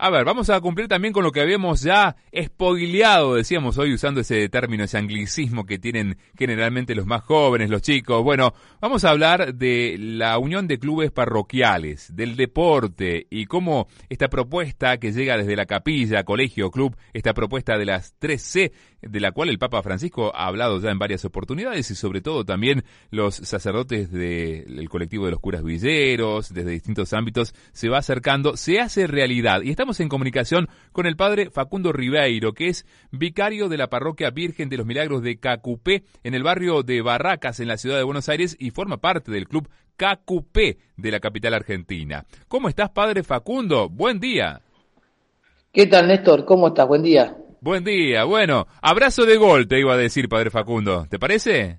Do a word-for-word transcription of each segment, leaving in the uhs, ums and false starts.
A ver, vamos a cumplir también con lo que habíamos ya spoileado, decíamos hoy usando ese término, ese anglicismo que tienen generalmente los más jóvenes, los chicos. Bueno, vamos a hablar de la unión de clubes parroquiales, del deporte y cómo esta propuesta que llega desde la capilla, colegio, club, esta propuesta de las tres C, de la cual el Papa Francisco ha hablado ya en varias oportunidades y sobre todo también los sacerdotes del colectivo de los curas villeros, desde distintos ámbitos, se va acercando, se hace realidad. Y estamos en comunicación con el padre Facundo Ribeiro, que es vicario de la parroquia Virgen de los Milagros de Cacupé, en el barrio de Barracas, en la ciudad de Buenos Aires, y forma parte del club Cacupé de la capital argentina. ¿Cómo estás, padre Facundo? Buen día. ¿Qué tal, Néstor? ¿Cómo estás? Buen día. Buen día. Bueno, abrazo de gol te iba a decir, padre Facundo. ¿Te parece?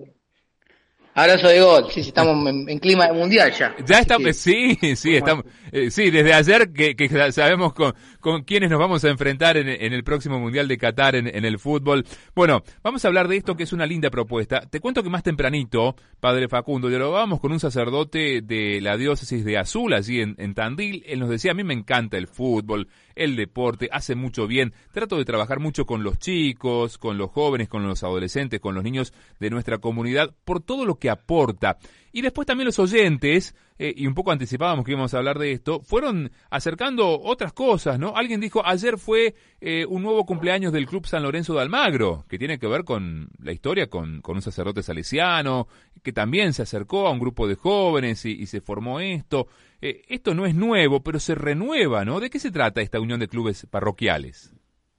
Abrazo de gol. Sí, sí, estamos en, en clima de mundial ya. Ya estamos, que... sí, sí, estamos, eh, sí, desde ayer que, que sabemos con, con quiénes nos vamos a enfrentar en, en el próximo Mundial de Qatar en, en el fútbol. Bueno, vamos a hablar de esto que es una linda propuesta. Te cuento que más tempranito, padre Facundo, dialogábamos con un sacerdote de la diócesis de Azul, allí en, en Tandil. Él nos decía, a mí me encanta el fútbol, el deporte, hace mucho bien. Trato de trabajar mucho con los chicos, con los jóvenes, con los adolescentes, con los niños de nuestra comunidad, por todo lo que aporta. Y después también los oyentes, eh, y un poco anticipábamos que íbamos a hablar de esto, fueron acercando otras cosas, ¿no? Alguien dijo, ayer fue eh, un nuevo cumpleaños del Club San Lorenzo de Almagro, que tiene que ver con la historia, con, con un sacerdote salesiano, que también se acercó a un grupo de jóvenes y, y se formó esto. Eh, esto no es nuevo, pero se renueva, ¿no? ¿De qué se trata esta unión de clubes parroquiales?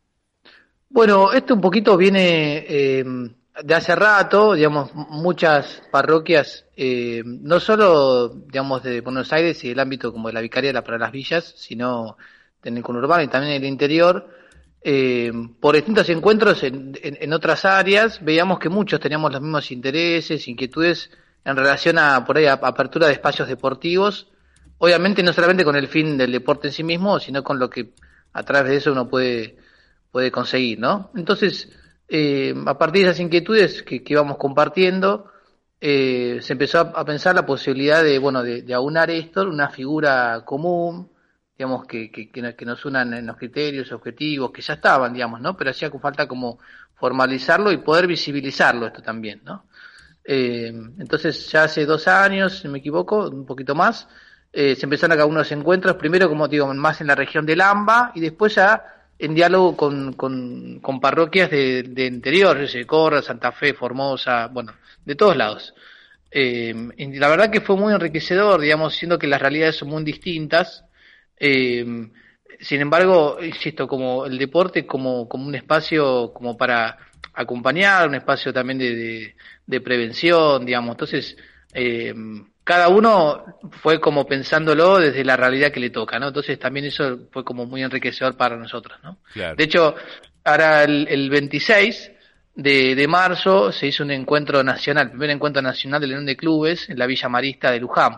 Bueno, esto un poquito viene eh, de hace rato, digamos, muchas parroquias, eh, no solo, digamos, de Buenos Aires y el ámbito como de la vicaría para las villas, sino en el conurbano y también en el interior, eh, por distintos encuentros en, en, en otras áreas, veíamos que muchos teníamos los mismos intereses, inquietudes en relación a, por ahí, a apertura de espacios deportivos, obviamente no solamente con el fin del deporte en sí mismo, sino con lo que a través de eso uno puede, puede conseguir, ¿no? Entonces, eh, a partir de esas inquietudes que, que íbamos compartiendo, eh, se empezó a, a pensar la posibilidad de, bueno, de, de aunar esto, una figura común, digamos, que, que, que nos unan en los criterios, objetivos, que ya estaban, digamos, ¿no? Pero hacía falta como formalizarlo y poder visibilizarlo esto también, ¿no? Eh, entonces, ya hace dos años, si no me equivoco, un poquito más, Eh, se empezaron a hacer unos encuentros, primero, como digo, más en la región del AMBA y después ya en diálogo con, con, con parroquias de, de interior, Córdoba, Santa Fe, Formosa, bueno, de todos lados. Eh, y la verdad que fue muy enriquecedor, digamos, siendo que las realidades son muy distintas. Eh, sin embargo, insisto, como el deporte como, como un espacio como para acompañar, un espacio también de, de, de prevención, digamos, entonces... Eh, cada uno fue como pensándolo desde la realidad que le toca, ¿no? Entonces también eso fue como muy enriquecedor para nosotros, ¿no? Claro. De hecho, ahora el, el veintiséis de, de marzo se hizo un encuentro nacional, el primer encuentro nacional de la Unión de Clubes en la Villa Marista de Luján.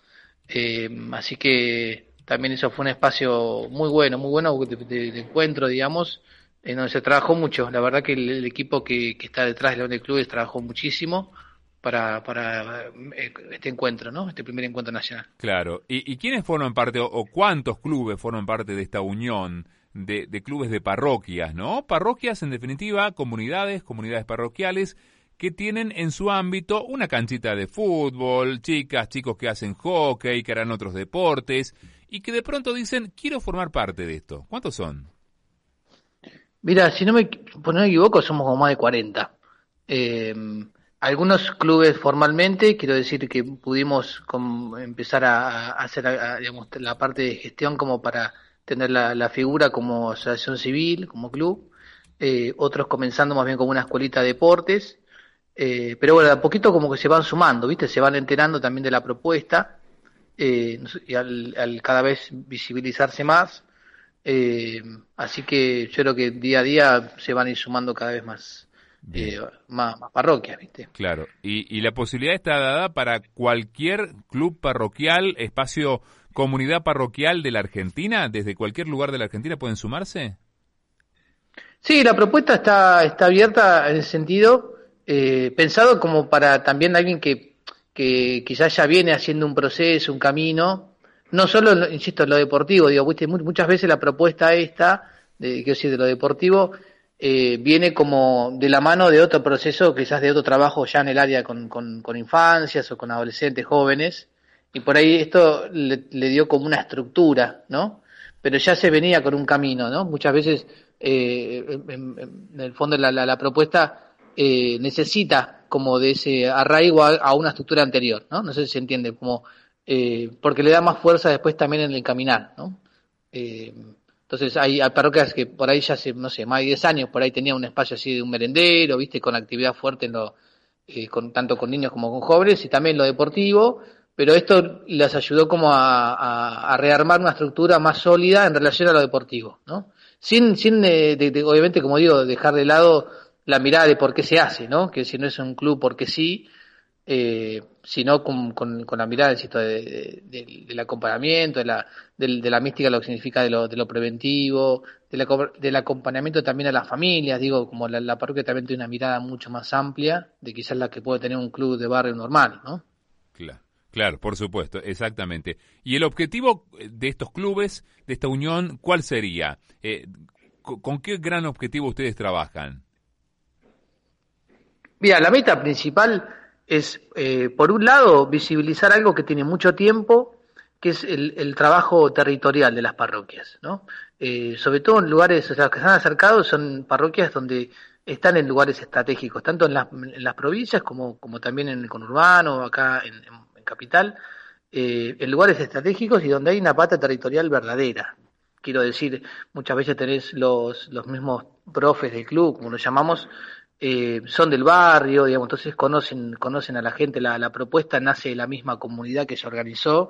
Eh, así que también eso fue un espacio muy bueno, muy bueno de, de, de encuentro, digamos, en donde se trabajó mucho. La verdad que el, el equipo que, que está detrás de la Unión de Clubes trabajó muchísimo para para este encuentro, ¿no? Este primer encuentro nacional. Claro. ¿Y, y quiénes forman parte, o, o cuántos clubes forman parte de esta unión de, de clubes de parroquias, ¿no? Parroquias, en definitiva, comunidades, comunidades parroquiales, que tienen en su ámbito una canchita de fútbol, chicas, chicos que hacen hockey, que harán otros deportes, y que de pronto dicen, quiero formar parte de esto. ¿Cuántos son? Mira, si no me, pues no me equivoco, somos como más de cuarenta. Eh... Algunos clubes formalmente, quiero decir que pudimos com, empezar a, a hacer a, digamos, la parte de gestión como para tener la, la figura como asociación civil, como club, eh, otros comenzando más bien como una escuelita de deportes, eh, pero bueno, de a poquito como que se van sumando, ¿viste? Se van enterando también de la propuesta, eh, y al, al cada vez visibilizarse más, eh, así que yo creo que día a día se van a ir sumando cada vez más. Eh, más, más parroquias, ¿viste? Claro, y, y la posibilidad está dada para cualquier club parroquial, espacio, comunidad parroquial de la Argentina, desde cualquier lugar de la Argentina pueden sumarse. Sí, la propuesta está está abierta en ese sentido, eh, pensado como para también alguien que, que quizás ya viene haciendo un proceso, un camino, no solo, insisto, en lo deportivo, digo, ¿viste? Muchas veces la propuesta esta, de, quiero decir, de lo deportivo, eh, viene como de la mano de otro proceso, quizás de otro trabajo ya en el área con, con, con infancias o con adolescentes jóvenes, y por ahí esto le, le dio como una estructura, ¿no? Pero ya se venía con un camino, ¿no? Muchas veces, eh, en, en el fondo, la, la, la propuesta eh, necesita como de ese arraigo a, a una estructura anterior, ¿no? No sé si se entiende, como eh, porque le da más fuerza después también en el caminar, ¿no? Eh, entonces hay, hay parroquias que por ahí ya hace, no sé, más de diez años, por ahí tenía un espacio así de un merendero, ¿viste? Con actividad fuerte en lo, eh, con, tanto con niños como con jóvenes, y también lo deportivo, pero esto les ayudó como a, a, a rearmar una estructura más sólida en relación a lo deportivo, ¿no? Sin, sin eh, de, de, obviamente, como digo, dejar de lado la mirada de por qué se hace, ¿no? Que si no es un club porque sí, eh, sino con, con, con la mirada, insisto, de, de, de, del acompañamiento, de la, de, de la mística, lo que significa de lo, de lo preventivo, de la, del acompañamiento también a las familias, digo, como la, la parroquia también tiene una mirada mucho más amplia de quizás la que puede tener un club de barrio normal, ¿no? Claro. Claro, por supuesto, exactamente. ¿Y el objetivo de estos clubes, de esta unión, cuál sería? Eh, ¿Con qué gran objetivo ustedes trabajan? Mira, la meta principal es, eh, por un lado, visibilizar algo que tiene mucho tiempo, que es el, el trabajo territorial de las parroquias, ¿no? Eh, sobre todo en lugares, o sea, que se han acercado son parroquias donde están en lugares estratégicos, tanto en las, en las provincias como, como también en el conurbano, acá en, en, en capital, eh, en lugares estratégicos y donde hay una pata territorial verdadera. Quiero decir, muchas veces tenés los, los mismos profes del club, como lo llamamos, eh, son del barrio, digamos, entonces conocen, conocen a la gente, la, la propuesta nace de la misma comunidad que se organizó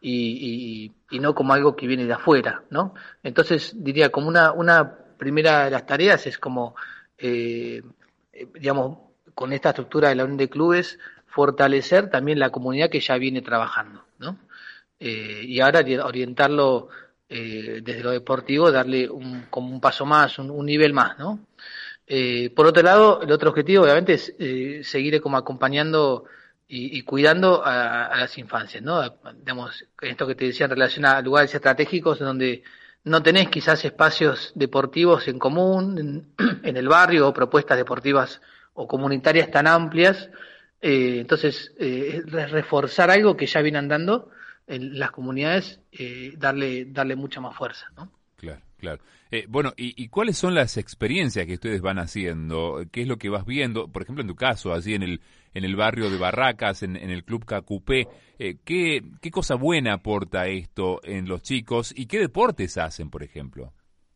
y, y, y no como algo que viene de afuera, ¿no? Entonces diría, como una, una primera de las tareas es como, eh, digamos, con esta estructura de la unión de clubes, fortalecer también la comunidad que ya viene trabajando, ¿no? Eh, y ahora orientarlo eh, desde lo deportivo, darle un, como un paso más, un, un nivel más, ¿no? Eh, por otro lado, el otro objetivo obviamente es eh, seguir como acompañando y, y cuidando a, a las infancias, ¿no? A, digamos, esto que te decía en relación a lugares estratégicos donde no tenés quizás espacios deportivos en común, en, en el barrio, o propuestas deportivas o comunitarias tan amplias, eh, entonces eh, reforzar algo que ya viene andando en las comunidades, eh, darle, darle mucha más fuerza, ¿no? Claro, claro. Eh, bueno, ¿y, ¿y cuáles son las experiencias que ustedes van haciendo? ¿Qué es lo que vas viendo? Por ejemplo, en tu caso, allí en el en el barrio de Barracas, en, en el Club Cacupé, eh, ¿qué, ¿qué cosa buena aporta esto en los chicos y qué deportes hacen, por ejemplo?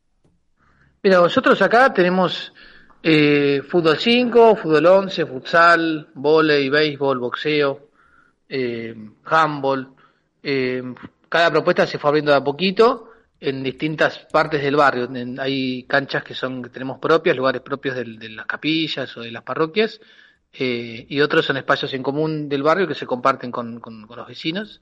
Mira, nosotros acá tenemos eh, fútbol cinco, fútbol once, futsal, vóley, béisbol, boxeo, eh, handball. Eh, cada propuesta se fue abriendo de a poquito en distintas partes del barrio. En, hay canchas que son que tenemos propias, lugares propios de, de las capillas o de las parroquias, eh, y otros son espacios en común del barrio que se comparten con, con, con los vecinos.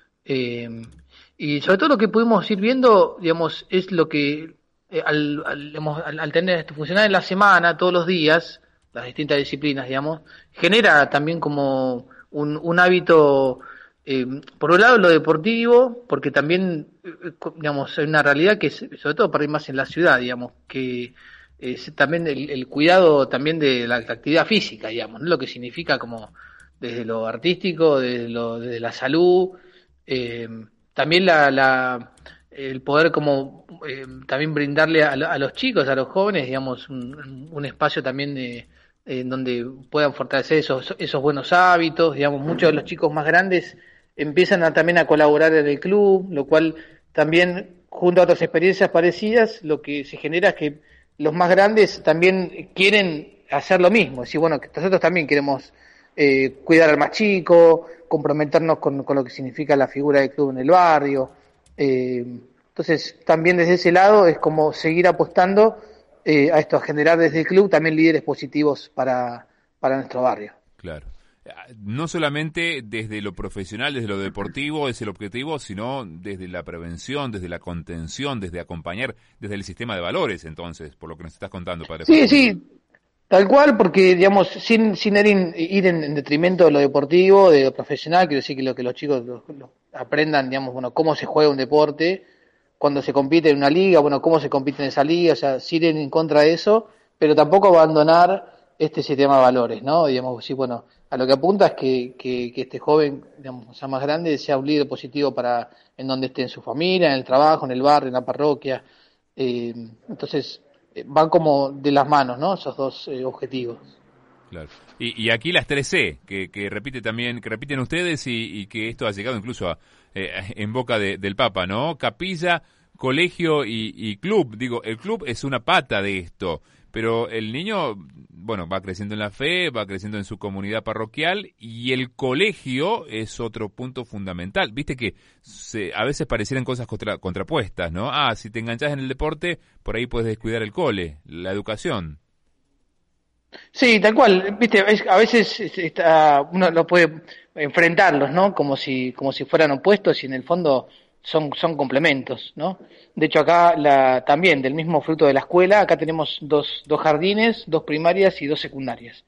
Eh, y sobre todo lo que pudimos ir viendo, digamos, es lo que eh, al, al, digamos, al, al tener esto funcionar en la semana, todos los días, las distintas disciplinas, digamos, genera también como un, un hábito, eh, por un lado lo deportivo, porque también, eh, digamos, hay una realidad que es, sobre todo para ir más en la ciudad, digamos, que es también el, el cuidado también de la actividad física, digamos, ¿no? Lo que significa como desde lo artístico, desde, lo, desde la salud, eh, también la, la el poder como eh, también brindarle a, a los chicos, a los jóvenes, digamos, un, un espacio también de, en donde puedan fortalecer esos, esos buenos hábitos, digamos, muchos de los chicos más grandes empiezan a, también a colaborar en el club, lo cual también, junto a otras experiencias parecidas, lo que se genera es que los más grandes también quieren hacer lo mismo, es decir, bueno, que nosotros también queremos eh, cuidar al más chico, comprometernos con, con lo que significa la figura del club en el barrio. Eh, entonces, también desde ese lado es como seguir apostando eh, a esto, a generar desde el club también líderes positivos para, para nuestro barrio. Claro. No solamente desde lo profesional, desde lo deportivo es el objetivo, sino desde la prevención, desde la contención, desde acompañar, desde el sistema de valores, entonces, por lo que nos estás contando, padre. Sí, sí, tal cual, porque, digamos, sin, sin ir, in, ir en, en detrimento de lo deportivo, de lo profesional, quiero decir que lo que los chicos, los, los aprendan, digamos, bueno, cómo se juega un deporte, cuando se compite en una liga, bueno, cómo se compite en esa liga, o sea, sí ir en contra de eso, pero tampoco abandonar este sistema de valores, ¿no? Digamos, sí, bueno, a lo que apunta es que, que, que este joven, digamos, sea más grande, sea un líder positivo para en donde esté, en su familia, en el trabajo, en el barrio, en la parroquia. Eh, entonces, eh, van como de las manos, ¿no? Esos dos eh, objetivos. Claro. Y, y aquí las tres C, que, que repite también, que repiten ustedes y, y que esto ha llegado incluso a, eh, en boca de, del Papa, ¿no? Capilla, colegio y, y club. Digo, el club es una pata de esto, pero el niño, bueno, va creciendo en la fe, va creciendo en su comunidad parroquial y el colegio es otro punto fundamental. Viste que se, a veces parecieran cosas contra, contrapuestas, ¿no? Ah, si te enganchás en el deporte, por ahí puedes descuidar el cole, la educación. Sí, tal cual, viste, es- a veces es- está, uno lo puede enfrentarlos, ¿no? Como si, como si fueran opuestos y en el fondo son, son complementos, ¿no? De hecho acá la, también del mismo fruto de la escuela, acá tenemos dos, dos jardines, dos primarias y dos secundarias.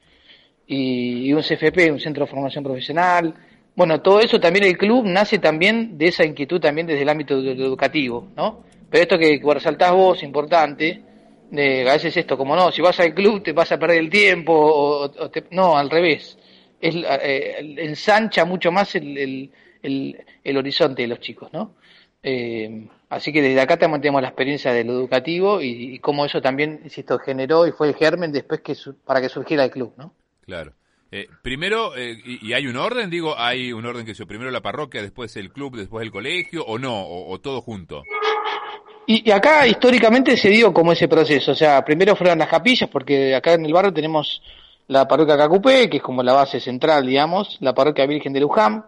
Y, y un C F P, un centro de formación profesional. Bueno, todo eso también el club nace también de esa inquietud también desde el ámbito de lo educativo, ¿no? Pero esto que, que resaltás vos, importante, de, a veces esto, como no, si vas al club te vas a perder el tiempo, o, o te, no, al revés. Es, eh, ensancha mucho más el, el, el, el horizonte de los chicos, ¿no? Eh, así que desde acá también tenemos la experiencia de lo educativo y, y cómo eso también, insisto, generó y fue el germen después que su, para que surgiera el club, ¿no? Claro. Eh, primero, eh, y, y hay un orden, digo, hay un orden que yo, primero la parroquia, después el club, después el colegio, o no, o, o todo junto. Y, y acá históricamente se dio como ese proceso, o sea, primero fueron las capillas, porque acá en el barrio tenemos la parroquia Cacupé, que es como la base central, digamos, la parroquia Virgen de Luján,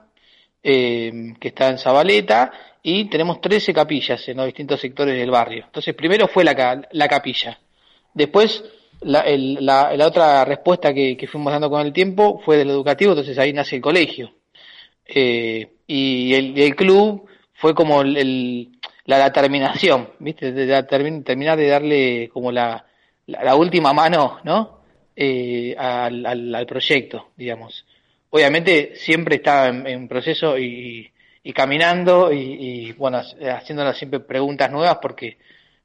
eh, que está en Zabaleta, y tenemos trece capillas en los distintos sectores del barrio. Entonces, primero fue la, ca- la capilla. Después, la, el- la, la otra respuesta que, que fuimos dando con el tiempo fue de lo educativo, entonces ahí nace el colegio. Eh, y, el, y el club fue como el, el- la, la terminación, ¿viste? De, la termi- terminar de darle como la, la, la última mano, ¿no? Eh, al, al, al proyecto, digamos. Obviamente siempre está en, en proceso y, y caminando y, y, bueno, haciéndonos siempre preguntas nuevas porque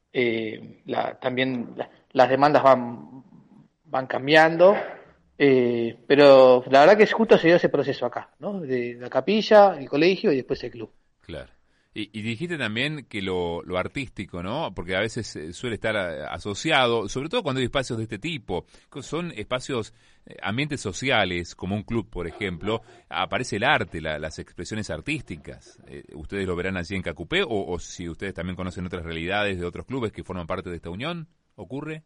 eh, la, también la, las demandas van, van cambiando, eh, pero la verdad que es justo se dio ese proceso acá, ¿no? De la capilla, el colegio y después el club. Claro. Y, y dijiste también que lo, lo artístico, ¿no? Porque a veces eh, suele estar a- asociado, sobre todo cuando hay espacios de este tipo, que son espacios, eh, ambientes sociales, como un club, por ejemplo, aparece el arte, la- las expresiones artísticas. Eh, ¿ustedes lo verán allí en Cacupé o, o si ustedes también conocen otras realidades de otros clubes que forman parte de esta unión? ¿Ocurre?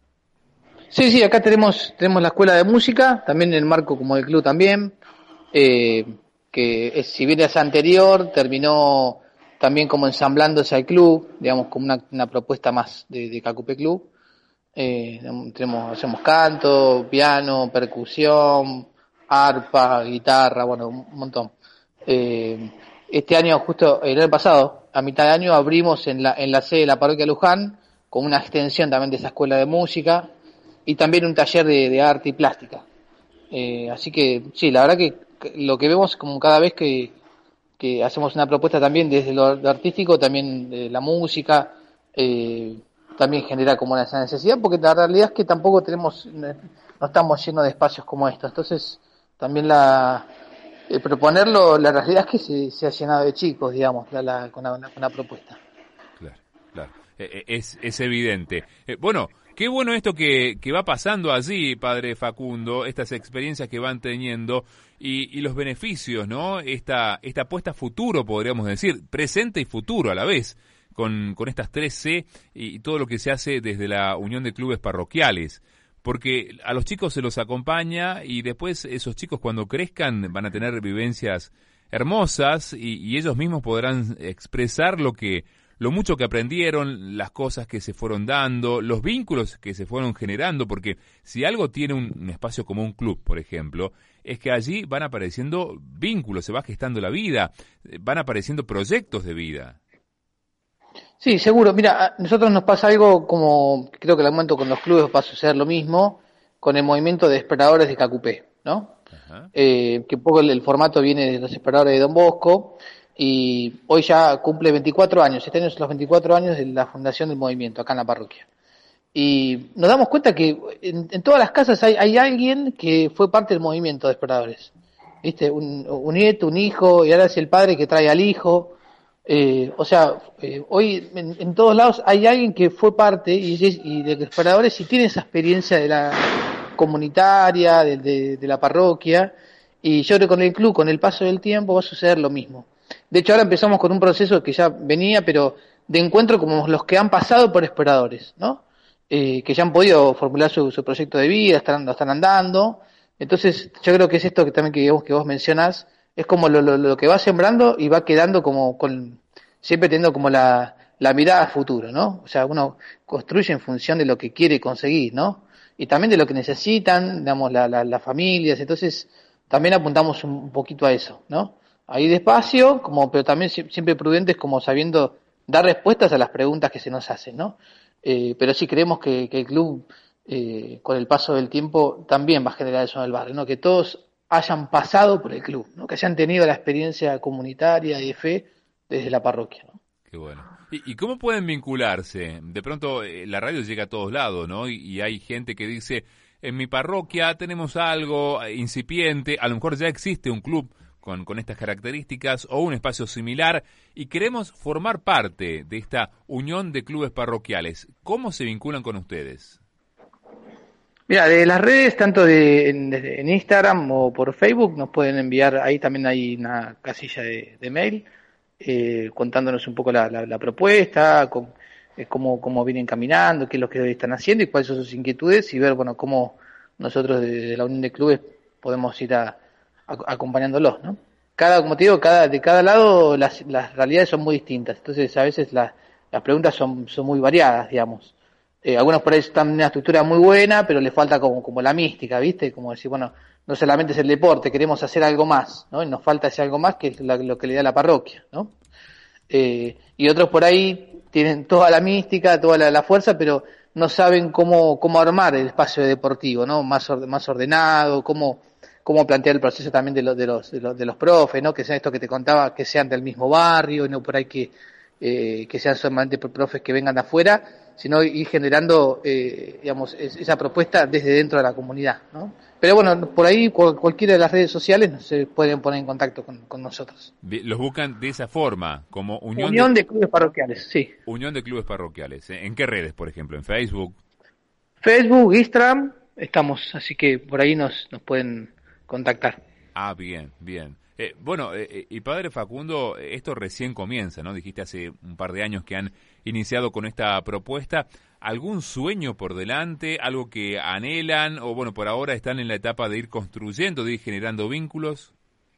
Sí, sí, acá tenemos, tenemos la escuela de música, también en el marco como del club también, eh, que es, si bien es anterior, terminó también como ensamblándose al club, digamos, como una, una propuesta más de, de Cacupé Club. Eh, tenemos, hacemos canto, piano, percusión, arpa, guitarra, bueno, un montón. Eh, este año, justo el año pasado, a mitad de año, abrimos en la, en la sede de la parroquia Luján, con una extensión también de esa escuela de música, y también un taller de, de arte y plástica. Eh, así que, sí, la verdad que, que lo que vemos como cada vez que, que hacemos una propuesta también desde lo artístico, también de la música, eh, también genera como esa necesidad, porque la realidad es que tampoco tenemos, no estamos llenos de espacios como estos. Entonces, también la eh, proponerlo, la realidad es que se, se ha llenado de chicos, digamos, la, la, con, la, con la propuesta. Claro, claro. Eh, eh, es, es evidente. Eh, bueno, qué bueno esto que, que va pasando allí, padre Facundo, estas experiencias que van teniendo y, y los beneficios, ¿no? Esta, esta apuesta a futuro, podríamos decir, presente y futuro a la vez, con, con estas tres C y, y todo lo que se hace desde la Unión de Clubes Parroquiales. Porque a los chicos se los acompaña y después esos chicos cuando crezcan van a tener vivencias hermosas y, y ellos mismos podrán expresar lo que lo mucho que aprendieron, las cosas que se fueron dando, los vínculos que se fueron generando, porque si algo tiene un, un espacio como un club, por ejemplo, es que allí van apareciendo vínculos, se va gestando la vida, eh, van apareciendo proyectos de vida. Sí, seguro. Mira, a nosotros nos pasa algo como, creo que el momento con los clubes va a suceder lo mismo, con el movimiento de esperadores de Cacupé, ¿no? Ajá. Eh, que un poco el, el formato viene de los esperadores de Don Bosco, Y hoy ya cumple veinticuatro años, este año son los veinticuatro años de la fundación del movimiento acá en la parroquia. Y nos damos cuenta que en, en todas las casas hay, hay alguien que fue parte del movimiento de exploradores. ¿Viste? Un, un nieto, un hijo, y ahora es el padre que trae al hijo. Eh, o sea, eh, hoy en, en todos lados hay alguien que fue parte y, y de exploradores y tiene esa experiencia de la comunitaria, de, de, de la parroquia. Y yo creo que con el club, con el paso del tiempo, va a suceder lo mismo. De hecho, ahora empezamos con un proceso que ya venía, pero de encuentro como los que han pasado por exploradores, ¿no? Eh, que ya han podido formular su, su proyecto de vida, están, lo están andando. Entonces, yo creo que es esto que también que vos, que vos mencionás, es como lo, lo, lo que va sembrando y va quedando como con, siempre teniendo como la, la mirada a futuro, ¿no? O sea, uno construye en función de lo que quiere conseguir, ¿no? Y también de lo que necesitan, digamos, la, la, las familias. Entonces, también apuntamos un, un poquito a eso, ¿no? Ahí despacio, como, pero también siempre prudentes, como sabiendo dar respuestas a las preguntas que se nos hacen, ¿no? Eh, pero sí creemos que, que el club, eh, con el paso del tiempo, también va a generar eso en el barrio, ¿no? Que todos hayan pasado por el club, ¿no? Que hayan tenido la experiencia comunitaria y de fe desde la parroquia, ¿no? Qué bueno. ¿Y, y cómo pueden vincularse? De pronto eh, la radio llega a todos lados, ¿no? Y, y hay gente que dice, en mi parroquia tenemos algo eh, incipiente, a lo mejor ya existe un club Con, con estas características o un espacio similar y queremos formar parte de esta unión de clubes parroquiales. ¿Cómo se vinculan con ustedes? Mira, de las redes, tanto de, en, en Instagram o por Facebook, nos pueden enviar, ahí también hay una casilla de, de mail, eh, contándonos un poco la, la, la propuesta, con, eh, cómo, cómo vienen caminando, qué es lo que están haciendo y cuáles son sus inquietudes y ver, bueno, cómo nosotros de, de la unión de clubes podemos ir a acompañándolos, ¿no? Cada, como te digo, cada, de cada lado las, las realidades son muy distintas, entonces a veces las, las preguntas son, son muy variadas, digamos. Eh, algunos por ahí están en una estructura muy buena, pero le falta como, como la mística, ¿viste? Como decir, bueno, no solamente es el deporte, queremos hacer algo más, ¿no? Y nos falta ese algo más que es la, lo que le da la parroquia, ¿no? Eh, y otros por ahí tienen toda la mística, toda la, la fuerza, pero no saben cómo, cómo armar el espacio deportivo, ¿no? Más, or, más ordenado, cómo cómo plantear el proceso también de los de los de los, de los profes, ¿no? Que sean esto que te contaba, que sean del mismo barrio, y no por ahí que eh, que sean solamente profes que vengan de afuera, sino ir generando, eh, digamos, es, esa propuesta desde dentro de la comunidad, ¿no? Pero bueno, por ahí cual, cualquiera de las redes sociales se pueden poner en contacto con, con nosotros. Los buscan de esa forma, como unión, unión de, de clubes parroquiales, sí. Unión de clubes parroquiales. ¿En qué redes, por ejemplo? ¿En Facebook? Facebook, Instagram, estamos, así que por ahí nos, nos pueden contactar. Ah, bien, bien. Eh, bueno, eh, y padre Facundo, esto recién comienza, ¿no? Dijiste hace un par de años que han iniciado con esta propuesta. ¿Algún sueño por delante? ¿Algo que anhelan? O bueno, por ahora están en la etapa de ir construyendo, de ir generando vínculos.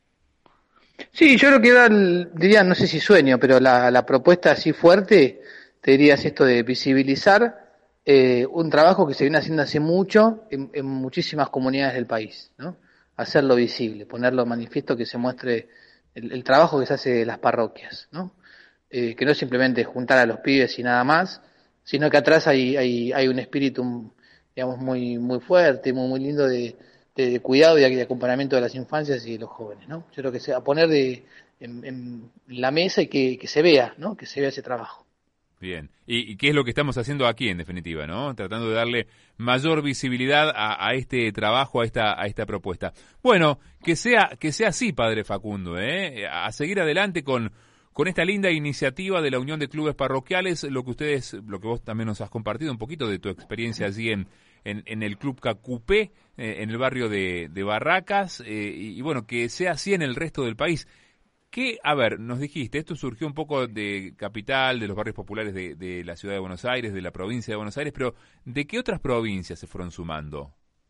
Sí, yo creo que era, el, diría, no sé si sueño, pero la, la propuesta así fuerte, te dirías esto de visibilizar eh, un trabajo que se viene haciendo hace mucho en, en muchísimas comunidades del país, ¿no? Hacerlo visible, ponerlo manifiesto, que se muestre el, el trabajo que se hace de las parroquias, ¿no? Eh, que no es simplemente juntar a los pibes y nada más, sino que atrás hay, hay, hay un espíritu, digamos, muy, muy fuerte, muy, muy lindo de, de, de cuidado y de acompañamiento de las infancias y de los jóvenes, ¿no? Yo creo que se, a poner de, en, en la mesa y que, que se vea, ¿no? Que se vea ese trabajo. Bien. ¿Y, y qué es lo que estamos haciendo aquí, en definitiva, no? Tratando de darle mayor visibilidad a, a este trabajo, a esta a esta propuesta. Bueno, que sea que sea así, padre Facundo, ¿eh? A seguir adelante con con esta linda iniciativa de la Unión de Clubes Parroquiales, lo que ustedes, lo que vos también nos has compartido un poquito de tu experiencia allí en en, en el Club Cacupé, eh, en el barrio de, de Barracas, eh, y, y bueno, que sea así en el resto del país. ¿Qué? A ver, nos dijiste, esto surgió un poco de Capital, de los barrios populares de, de la ciudad de Buenos Aires, de la provincia de Buenos Aires, pero ¿de qué otras provincias se fueron sumando?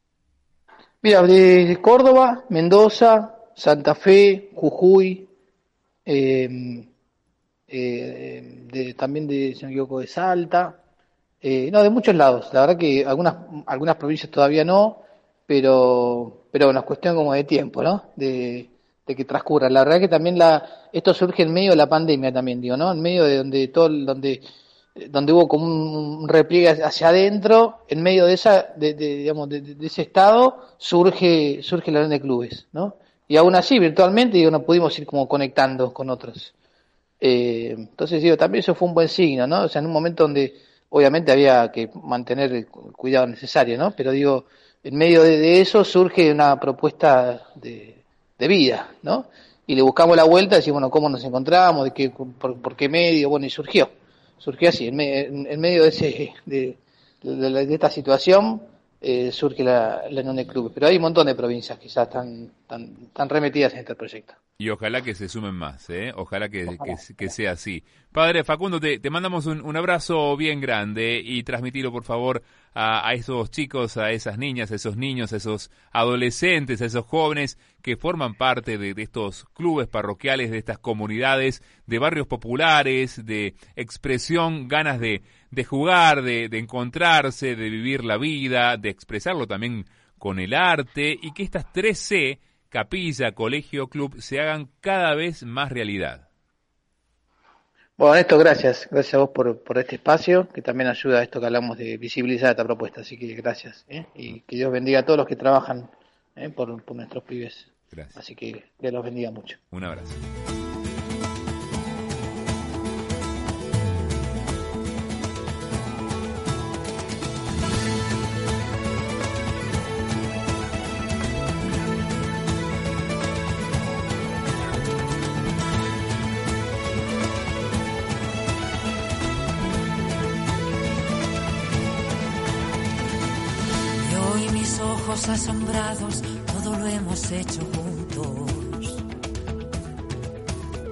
Mira, de Córdoba, Mendoza, Santa Fe, Jujuy, eh, eh, de, también de, si no me equivoco, de Salta, eh, no, de muchos lados. La verdad que algunas algunas provincias todavía no, pero pero bueno, es cuestión como de tiempo, ¿no? De de que transcurra. La verdad que también la esto surge en medio de la pandemia también, digo, ¿no? En medio de donde todo donde donde hubo como un repliegue hacia adentro, en medio de esa de, de digamos de, de ese estado surge surge la unión de clubes, ¿no? y aún así virtualmente digo, no pudimos ir como conectando con otros. Eh, entonces digo, también eso fue un buen signo, ¿no? O sea, en un momento donde obviamente había que mantener el cuidado necesario, ¿no? Pero digo, en medio de, de eso surge una propuesta de, de vida, ¿no? Y le buscamos la vuelta, decimos, bueno, ¿cómo nos encontramos? ¿De qué, por, por qué medio? Bueno, y surgió, surgió así, en, me, en, en medio de ese de, de, de, de esta situación eh, surge la, la Unión de Clubes. Pero hay un montón de provincias que ya están, están, están remetidas en este proyecto. Y ojalá que se sumen más, ¿eh? Ojalá que, ojalá, que, que sea así. Padre Facundo, te, te mandamos un, un abrazo bien grande y transmitilo, por favor, a, a esos chicos, a esas niñas, a esos niños, a esos adolescentes, a esos jóvenes que forman parte de, de estos clubes parroquiales, de estas comunidades, de barrios populares, de expresión, ganas de, de jugar, de, de encontrarse, de vivir la vida, de expresarlo también con el arte, y que estas tres C, capilla, colegio, club, se hagan cada vez más realidad. Bueno, Néstor, gracias. Gracias a vos por, por este espacio, que también ayuda a esto que hablamos de visibilizar esta propuesta. Así que gracias. ¿eh? Y que Dios bendiga a todos los que trabajan ¿eh? por, por nuestros pibes. Gracias. Así que Dios los bendiga mucho. Un abrazo. Ojos asombrados, todo lo hemos hecho.